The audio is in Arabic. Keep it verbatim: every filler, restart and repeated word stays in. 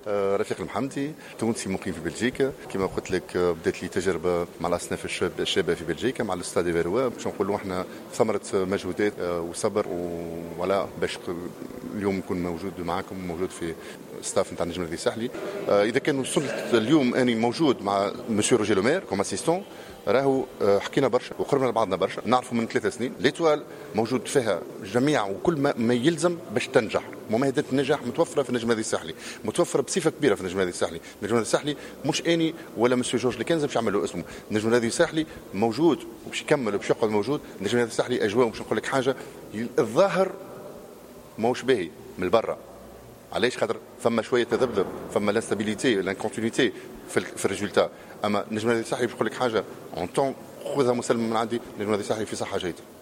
رفيق المحمدي تونسي مقيم في بلجيكا. كما قلت لك بدات لي تجربه مع الاصناف الشاب الشابه في بلجيكا مع الاستاد فيروا، باش نقولوا احنا ثمره مجهودات وصبر ولا باش اليوم نكون موجود معكم موجود في ستاف نتاع النجم الرياضي الساحلي. اذا كان وصلت اليوم اني موجود مع مسيو روجي لومير كوم اسيستون، راهو حكينا برشا وقربنا لبعضنا برشا، نعرفوا من ثلاث سنين ليتوال موجود فيها جميع وكل ما, ما يلزم باش تنجح. مميزات النجاح متوفره في النجم الرياضي الساحلي، متوفره بصفه كبيره في النجم الرياضي الساحلي. النجم الرياضي الساحلي مش اني ولا مسيو جورج اللي كان باش يعملوا اسمه، النجم الرياضي الساحلي موجود وباش يكمل وباش يقعد موجود. النجم الرياضي الساحلي اجواء، باش نقول لك حاجه، الظاهر ماهوش باهي من برا. علاش؟ خاطر فما شويه تذبذب، فما لاستابيليتي لانكونتينيتي في في الريزولتا. اما النجم الرياضي الساحلي باش نقول لك حاجه اون طون خذها مسلم من عندي، النجم الرياضي الساحلي في صحه جيده.